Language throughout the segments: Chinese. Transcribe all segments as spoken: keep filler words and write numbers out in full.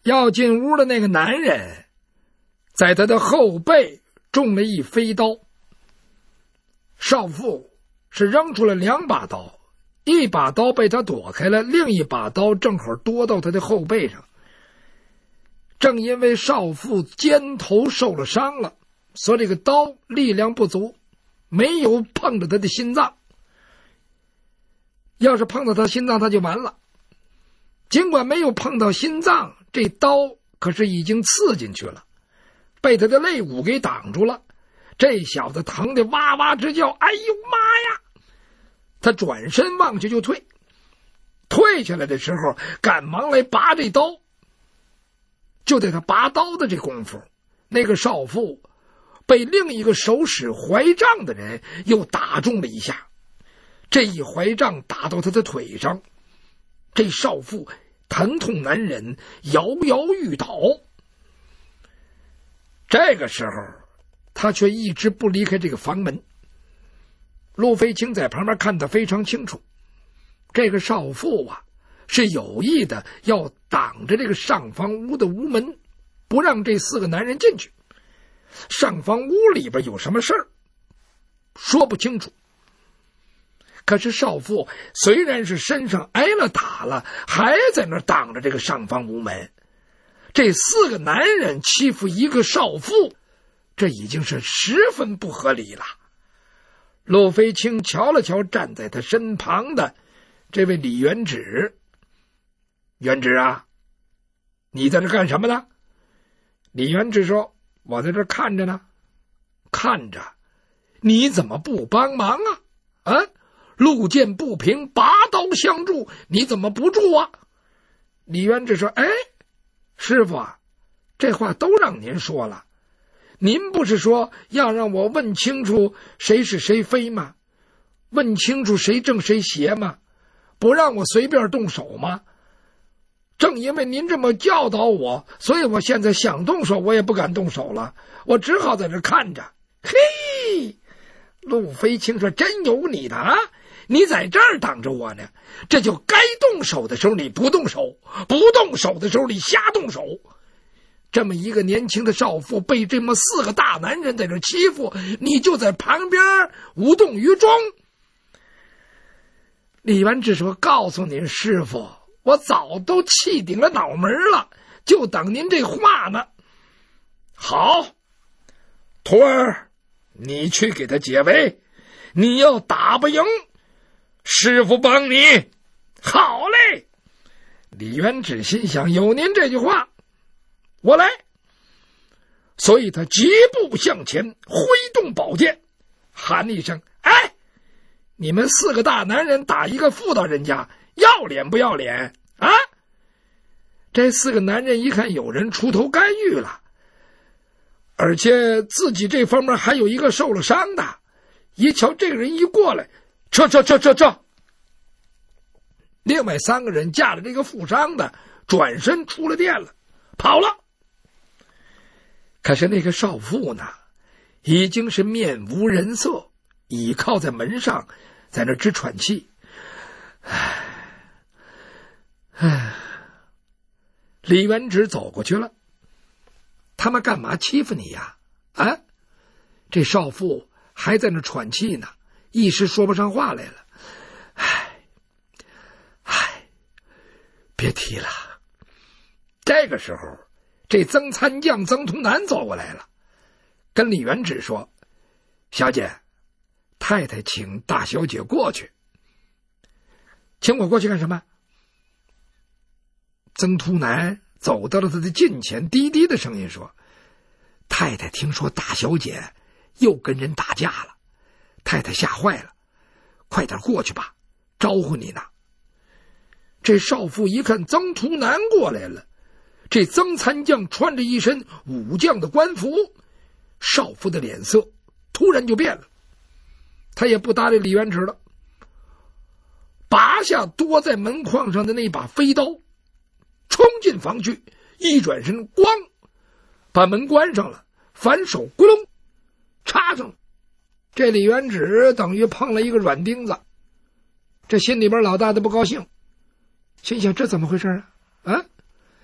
要进屋的那个男人在他的后背中了一飞刀，少妇是扔出了两把刀，一把刀被他躲开了，另一把刀正好夺到他的后背上。正因为少妇肩头受了伤了，所以这个刀力量不足，没有碰着他的心脏。要是碰到他心脏，他就完了。尽管没有碰到心脏，这刀可是已经刺进去了，被他的肋骨给挡住了。这小子疼得哇哇直叫，哎呦妈呀！他转身望去就退，退下来的时候赶忙来拔这刀。就在他拔刀的这功夫，那个少妇被另一个手使怀杖的人又打中了一下，这一怀杖打到他的腿上，这少妇疼痛难忍，摇摇欲倒。这个时候他却一直不离开这个房门。陆飞清在旁边看得非常清楚，这个少妇啊是有意的要挡着这个上房屋的屋门，不让这四个男人进去。上房屋里边有什么事儿说不清楚，可是少妇虽然是身上挨了打了，还在那挡着这个上房屋门。这四个男人欺负一个少妇，这已经是十分不合理了。陆飞清瞧了瞧站在他身旁的这位李元直，元直啊，你在这干什么呢？李元直说，我在这看着呢。看着？你怎么不帮忙啊？啊，路见不平拔刀相助，你怎么不助啊？李元直说，哎，师傅啊，这话都让您说了，您不是说要让我问清楚谁是谁非吗？问清楚谁正谁邪吗？不让我随便动手吗？正因为您这么教导我，所以我现在想动手我也不敢动手了，我只好在这看着。嘿，陆飞清说，真有你的啊，你在这儿挡着我呢，这就该动手的时候你不动手，不动手的时候你瞎动手。这么一个年轻的少妇被这么四个大男人在这欺负，你就在旁边无动于衷。李元直说，告诉您师傅，我早都气顶了脑门了，就等您这话呢。好，徒儿，你去给他解围，你要打不赢，师傅帮你。好嘞。李元直心想，有您这句话我来。所以他疾步向前，挥动宝剑，喊一声，哎，你们四个大男人打一个妇道人家，要脸不要脸啊？这四个男人一看有人出头干预了，而且自己这方面还有一个受了伤的，一瞧这个人一过来，撤撤撤撤撤。另外三个人架着这个负伤的转身出了店了，跑了。可是那个少妇呢，已经是面无人色，倚靠在门上，在那直喘气。唉，唉，李元直走过去了。他们干嘛欺负你呀？啊！这少妇还在那喘气呢，一时说不上话来了。唉，唉，别提了。这个时候，这曾参将曾图南走过来了，跟李元直说，小姐，太太请大小姐过去。请我过去干什么？曾图南走到了他的近前，低低的声音说，太太听说大小姐又跟人打架了，太太吓坏了，快点过去吧，招呼你呢。这少妇一看曾图南过来了，这曾参将穿着一身武将的官服，少妇的脸色突然就变了，他也不搭理李元直了，拔下多在门框上的那把飞刀，冲进房去，一转身咣把门关上了，反手咕隆插上了。这李元直等于碰了一个软钉子，这心里边老大的不高兴，心想这怎么回事啊？啊，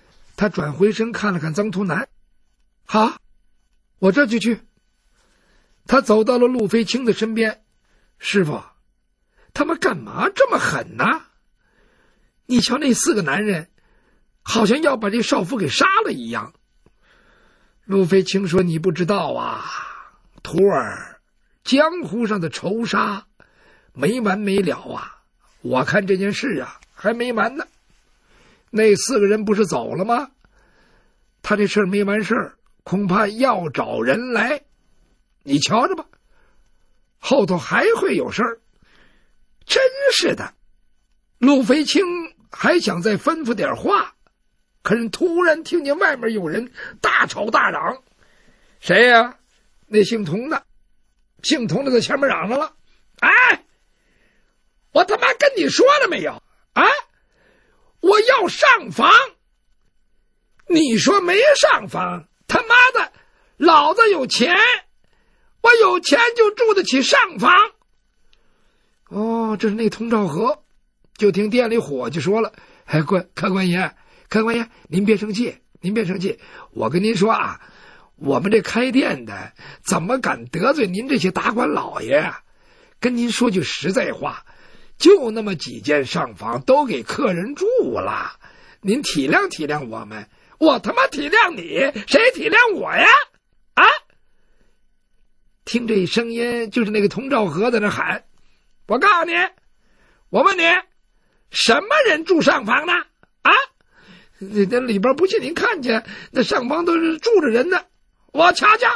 他转回身看了看曾图南，好，我这就去。他走到了陆飞清的身边，师傅，他们干嘛这么狠呢？你瞧那四个男人，好像要把这少妇给杀了一样。陆飞清说，你不知道啊，徒儿，江湖上的仇杀没完没了啊，我看这件事啊还没完呢。那四个人不是走了吗？他这事儿没完事儿，恐怕要找人来，你瞧着吧，后头还会有事儿。真是的。陆飞清还想再吩咐点话，可是突然听见外面有人大吵大嚷。谁呀、啊？那姓童的。姓童的在前面嚷嚷了，哎，我他妈跟你说了没有啊？我要上房，你说没上房？他妈的，老子有钱，我有钱就住得起上房。哦，这是那童兆和。就听店里伙计说了，哎，官客官爷，客官爷，您别生气，您别生气。我跟您说啊，我们这开店的怎么敢得罪您这些达官老爷啊？跟您说句实在话，就那么几间上房都给客人住了，您体谅体谅我们。我他妈体谅你，谁体谅我呀？啊！听这声音，就是那个童兆和在那喊，我告诉你，我问你，什么人住上房呢？啊，那那里边不信您看见，那上房都是住着人的，我瞧瞧。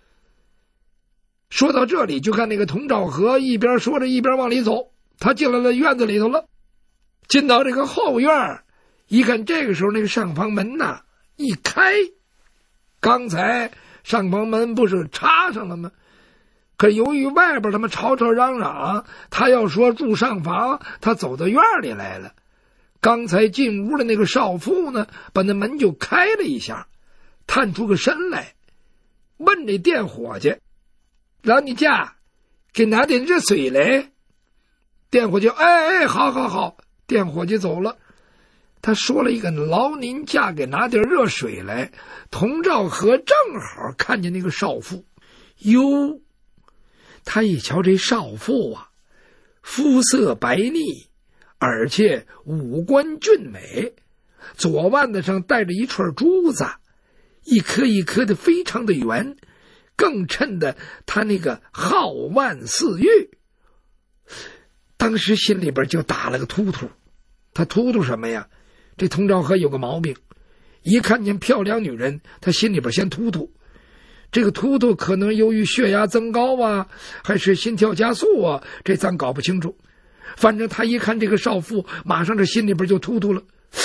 说到这里，就看那个童兆和一边说着一边往里走，他进来了院子里头了，进到这个后院，一看这个时候那个上房门呐一开，刚才上房门不是插上了吗？可由于外边他们吵吵嚷嚷，他要说住上房，他走到院里来了。刚才进屋的那个少妇呢，把那门就开了一下，探出个身来，问这店伙计，老你家给拿点热水来。店伙计哎哎，好好好。店伙计走了，他说了一个劳您家给拿点热水来。童兆和正好看见那个少妇，哟，他一瞧这少妇啊，肤色白腻，而且五官俊美，左腕子上戴着一串珠子，一颗一颗的非常的圆，更衬得他那个皓腕似玉。当时心里边就打了个突突，他突突什么呀？这童兆和有个毛病，一看见漂亮女人，他心里边先突突。这个突突可能由于血压增高啊，还是心跳加速啊，这咱搞不清楚。反正他一看这个少妇，马上这心里边就突突了，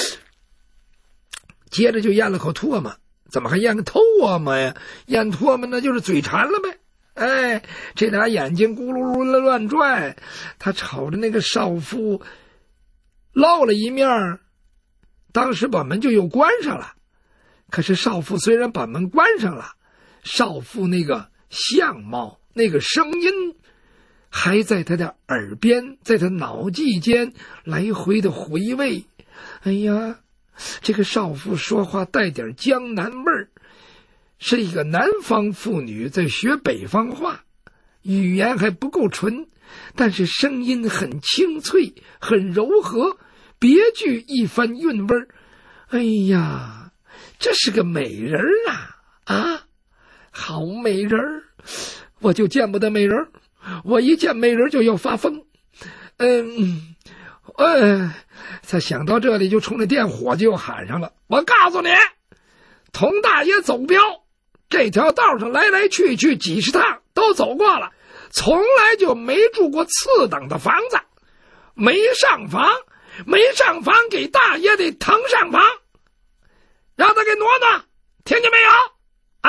接着就咽了口唾沫。怎么还咽个唾沫呀？咽唾沫那就是嘴馋了呗。哎，这俩眼睛咕噜噜的乱转，他瞅着那个少妇露了一面，当时把门就又关上了。可是少妇虽然把门关上了，少妇那个相貌那个声音还在他的耳边，在他脑际间来回的回味。哎呀，这个少妇说话带点江南味儿，是一个南方妇女在学北方话，语言还不够纯，但是声音很清脆，很柔和，别具一番韵味儿。哎呀，这是个美人啊啊，好美人儿！我就见不得美人儿，我一见美人就要发疯。嗯，呃，他想到这里，就冲着店伙计又喊上了：“我告诉你，童大爷走镖，这条道上来来去去几十趟都走过了，从来就没住过次等的房子，没上房，没上房给大爷得腾上房，让他给挪挪，听见没有？啊！”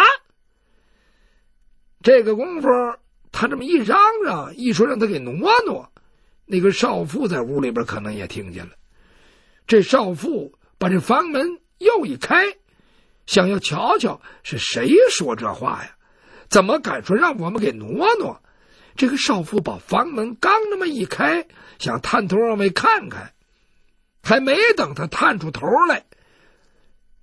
这个功夫，他这么一嚷嚷，一说让他给挪挪，那个少妇在屋里边可能也听见了。这少妇把这房门又一开，想要瞧瞧是谁说这话呀？怎么敢说让我们给挪挪？这个少妇把房门刚那么一开，想探头往外看看，还没等他探出头来，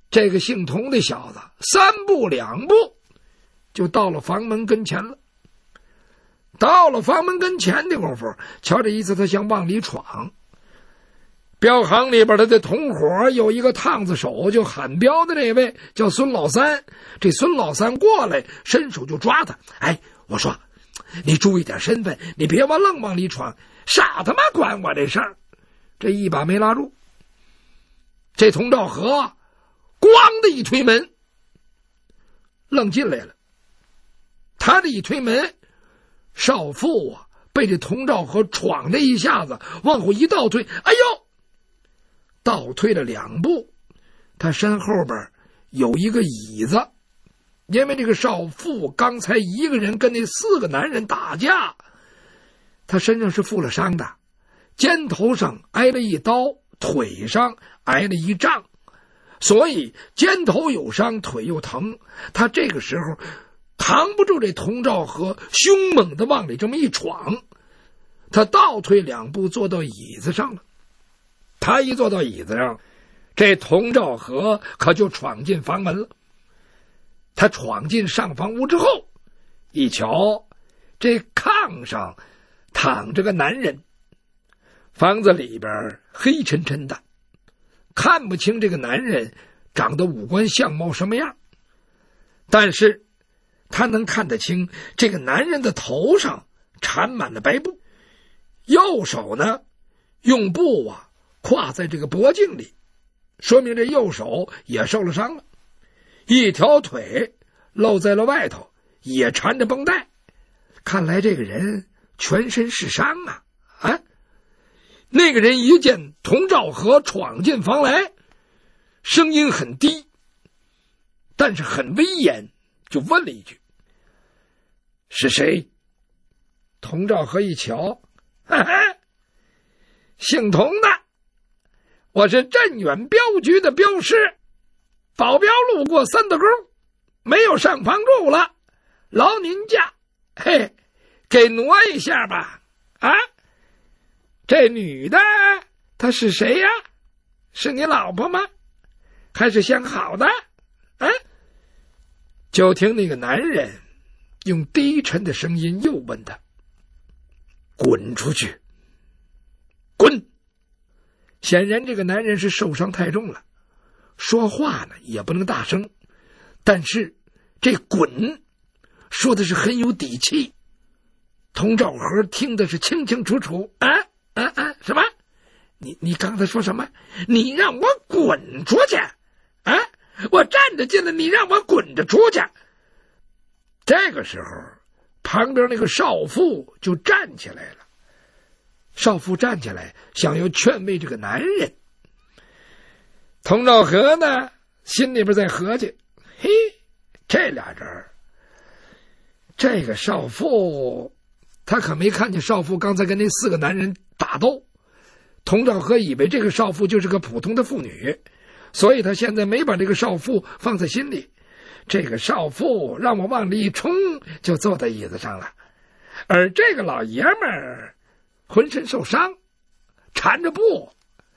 这个姓童的小子三步两步就到了房门跟前了。到了房门跟前的功夫，瞧这意思，他想往里闯。镖行里边的这同伙有一个烫子手，就喊镖的那位叫孙老三。这孙老三过来伸手就抓他，哎，我说你注意点身份，你别往愣往里闯，傻他妈管我这事儿。这一把没拉住，这童兆和咣的一推门，愣进来了。他这一推门，少妇啊被这童兆和闯这一下子往后一倒退，哎呦，倒退了两步，他身后边有一个椅子。因为这个少妇刚才一个人跟那四个男人打架，他身上是负了伤的，肩头上挨了一刀，腿上挨了一杖，所以肩头有伤，腿又疼。他这个时候扛不住这童兆和凶猛的往里这么一闯，他倒退两步坐到椅子上了。他一坐到椅子上，这童兆和可就闯进房门了。他闯进上房屋之后，一瞧这炕上躺着个男人，房子里边黑沉沉的，看不清这个男人长得五官相貌什么样，但是他能看得清这个男人的头上缠满了白布，右手呢用布啊挎在这个脖颈里，说明这右手也受了伤了。一条腿露在了外头，也缠着绷带，看来这个人全身是伤啊！啊，那个人一见童兆和闯进房来，声音很低，但是很威严，就问了一句：“是谁？”童兆和一瞧，哈哈，姓童的，我是镇远镖局的镖师。保镖路过三道沟，没有上房住了，劳您驾，嘿，给挪一下吧。啊，这女的她是谁呀？是你老婆吗？还是相好的？啊？就听那个男人用低沉的声音又问他：“滚出去！滚！”显然这个男人是受伤太重了，说话呢也不能大声，但是这滚说的是很有底气。童兆和听的是清清楚楚。啊啊啊！什么？你你刚才说什么？你让我滚出去？啊！我站着进来，你让我滚着出去？这个时候，旁边那个少妇就站起来了。少妇站起来，想要劝慰这个男人。童兆和呢，心里边在合计：嘿，这俩人，这个少妇，他可没看见少妇刚才跟那四个男人打斗。童兆和以为这个少妇就是个普通的妇女，所以他现在没把这个少妇放在心里。这个少妇让我往里一冲，就坐在椅子上了，而这个老爷们儿浑身受伤，缠着布。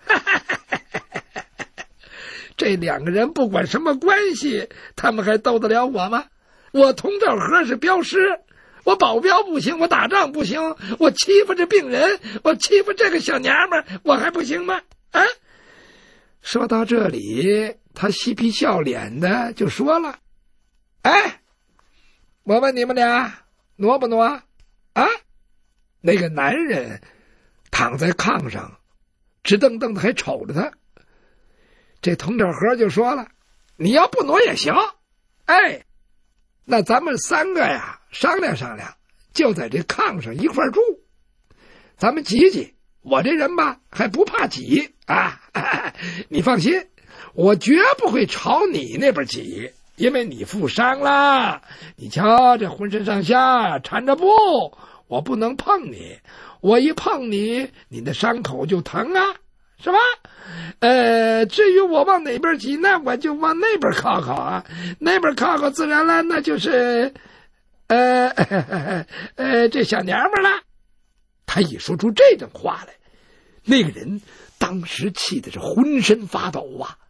这两个人不管什么关系，他们还斗得了我吗？我童兆和是镖师，我保镖不行，我打仗不行，我欺负这病人，我欺负这个小娘们儿，我还不行吗？啊！说到这里，他嬉皮笑脸的就说了：“哎，我问你们俩，挪不挪？啊？”那个男人躺在炕上，直瞪瞪的还瞅着他。这童兆和就说了：“你要不挪也行，哎，那咱们三个呀商量商量，就在这炕上一块住，咱们挤挤。我这人吧还不怕挤啊，你放心，我绝不会朝你那边挤，因为你负伤了。你瞧这浑身上下缠着布，我不能碰你，我一碰你，你的伤口就疼啊。”是吧？呃，至于我往哪边挤，那我就往那边靠靠啊，那边靠靠自然了，那就是呃呃这小娘们了。他一说出这种话来，那个人当时气的是浑身发抖啊。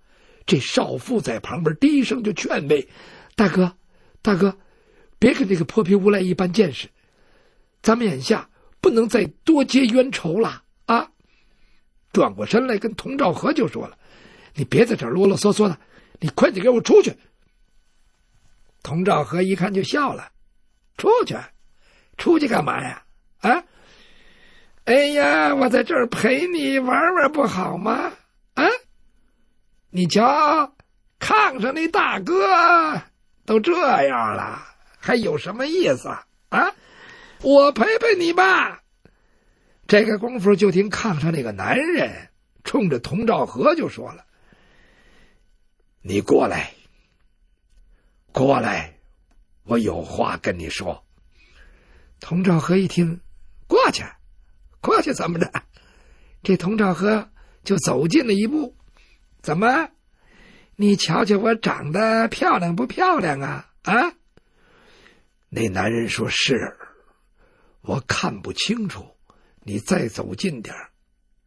这少妇在旁边低声就劝慰：“大哥，大哥，别跟这个泼皮无赖一般见识，咱们眼下不能再多结冤仇了啊！”转过身来跟童兆和就说了：“你别在这儿啰啰嗦嗦的，你快点给我出去。”童兆和一看就笑了：“出去？出去干嘛呀？啊？哎呀，我在这儿陪你玩玩不好吗？啊？你瞧，炕上那大哥都这样了，还有什么意思啊？啊？我陪陪你吧。”这个功夫，就听炕上那个男人冲着童兆和就说了：“你过来，过来，我有话跟你说。”童兆和一听，过去，过去怎么着？这童兆和就走近了一步：“怎么？你瞧瞧我长得漂亮不漂亮啊？啊？”那男人说：“是，我看不清楚。你再走近点儿。”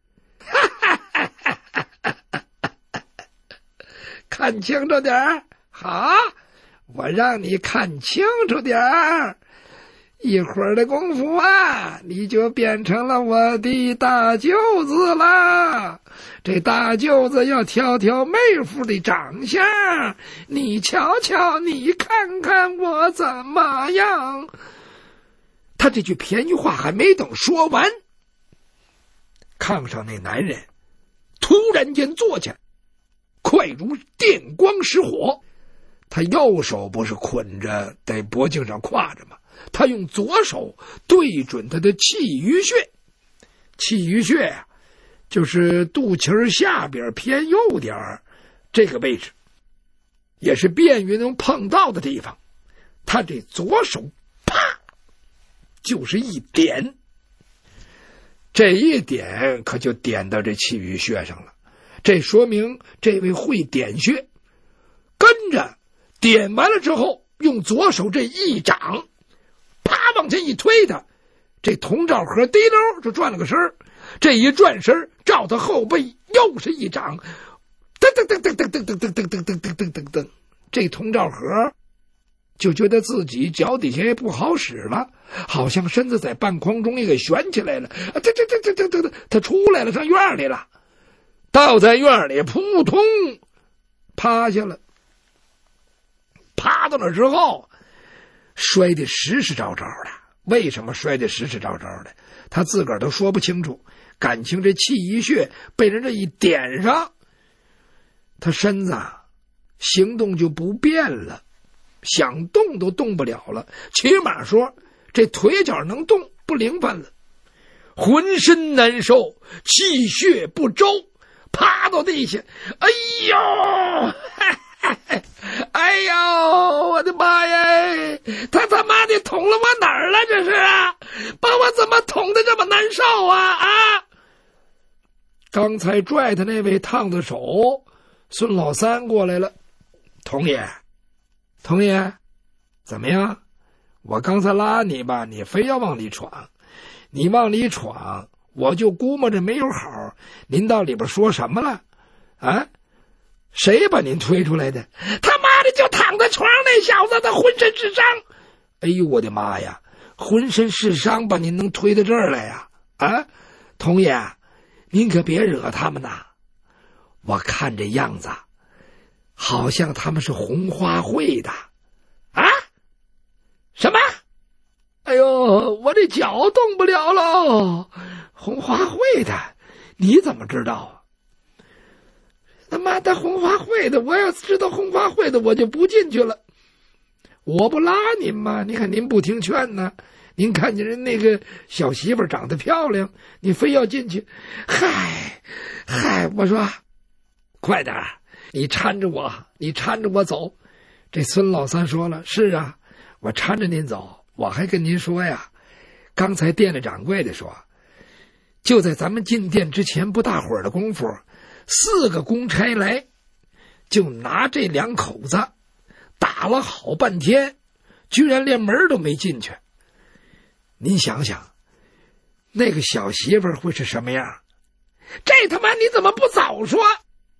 看清楚点儿，好，我让你看清楚点儿。一会儿的功夫啊，你就变成了我的大舅子了。这大舅子要挑挑妹夫的长相，你瞧瞧，你看看我怎么样？他这句便宜话还没等说完，炕上那男人突然间坐起来，快如电光石火。他右手不是捆着在脖颈上挎着吗？他用左手对准他的气鱼穴。气鱼穴啊，就是肚脐下边偏右点这个位置，也是便于能碰到的地方。他这左手啪就是一点，这一点可就点到这气鱼穴上了。这说明这位会点穴。跟着点完了之后，用左手这一掌啪往前一推他，这童兆和滴溜就转了个身儿。这一转身，照他后背又是一掌，噔噔噔噔噔噔噔噔噔噔噔噔噔噔噔。这童兆和就觉得自己脚底下也不好使了，好像身子在半空中也给悬起来了。啊，这这这这这这，他出来了，上院里了，倒在院里，扑通趴下了。趴到那之后，摔得实实着着的。为什么摔得实实着着的？他自个儿都说不清楚。感情这气一穴被人这一点上，他身子行动就不便了，想动都动不了了。起码说这腿脚能动不灵泛了，浑身难受，气血不周，趴到地下，哎呦！哎呦，我的妈呀！他他妈的捅了我哪儿了？这是啊，把我怎么捅的这么难受啊啊！刚才拽他那位烫子手孙老三过来了。童爷，童爷，怎么样？我刚才拉你吧，你非要往里闯，你往里闯，我就估摸着没有好。您到里边说什么了？啊？谁把您推出来的？他妈的，就躺在床上那小子，他浑身是伤。哎呦，我的妈呀！浑身是伤，把您能推到这儿来呀？啊，童爷，您可别惹他们呐！我看这样子，好像他们是红花会的。啊？什么？哎呦，我这脚动不了喽！红花会的，你怎么知道啊？他妈的红花会的，我要知道红花会的，我就不进去了。我不拉您吗？你看您不听劝呢。您看见人那个小媳妇长得漂亮，你非要进去。嗨嗨，我说快点，你搀着我，你搀着我走。这孙老三说了，是啊，我搀着您走。我还跟您说呀，刚才店里掌柜的说，就在咱们进店之前不大会儿的功夫，四个公差来，就拿这两口子打了好半天，居然连门都没进去。您想想，那个小媳妇会是什么样？这他妈你怎么不早说？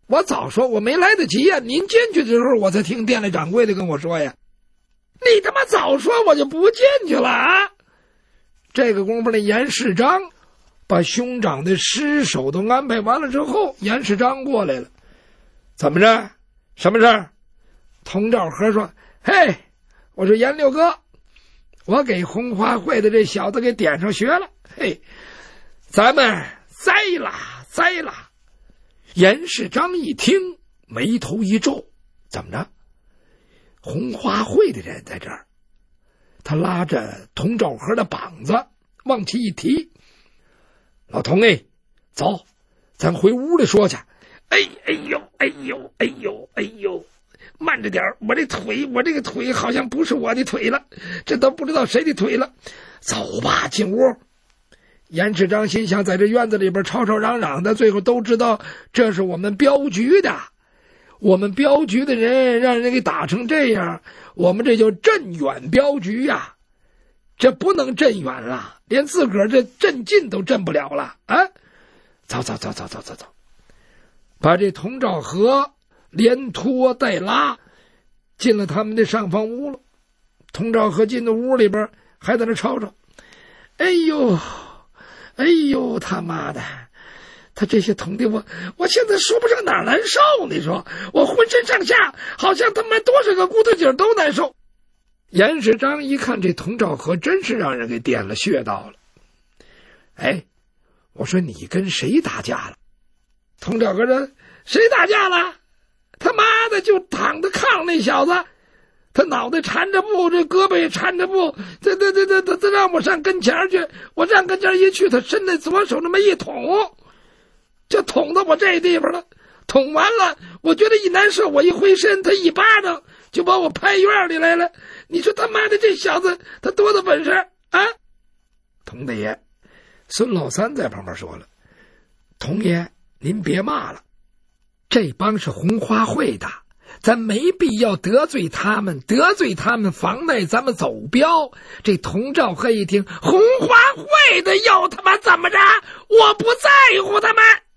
我早说，我没来得及呀！您进去的时候，我才听店里掌柜的跟我说呀。你他妈早说，我就不进去了啊！这个功夫，那严世章把兄长的尸首都安排完了之后，严世章过来了。怎么着？什么事儿？佟兆和说：“嘿，我说严六哥，我给红花会的这小子给点上学了。嘿，咱们栽了，栽了。”严世章一听，眉头一皱，怎么着？红花会的人在这儿。他拉着佟兆和的膀子往起一提：“老佟哎，走，咱回屋里说去。”哎哎呦哎呦哎呦哎呦，慢着点，我这腿我这个腿好像不是我的腿了，这都不知道谁的腿了。走吧，进屋。严世章心想，在这院子里边吵吵嚷嚷的，最后都知道这是我们镖局的，我们镖局的人让人给打成这样，我们这就镇远镖局呀、啊，这不能镇远了，连自个儿这镇近都镇不了了啊！走走走走走走走，把这佟兆和连拖带拉进了他们的上房屋了。佟兆和进到屋里边，还在那吵吵：“哎呦！哎呦，他妈的！他这些捅的我，我现在说不上哪儿难受。你说我浑身上下好像他妈多少个骨头节都难受。”严世章一看这佟兆和真是让人给点了穴道了。哎，我说你跟谁打架了？佟兆和说：“谁打架了？他妈的就躺在炕那小子。他脑袋缠着布，这胳膊也缠着布，这这这这这让我上跟前去，我上跟前一去，他伸那左手那么一捅，就捅到我这地方了。捅完了，我觉得一难受，我一回身，他一巴掌就把我拍院里来了。你说他妈的这小子他多大本事啊！”佟大爷，孙老三在旁边说了：“佟爷，您别骂了，这帮是红花会的。咱没必要得罪他们，得罪他们妨碍咱们走镖。”这佟兆和一听，红花会的要他妈怎么着？我不在乎他们。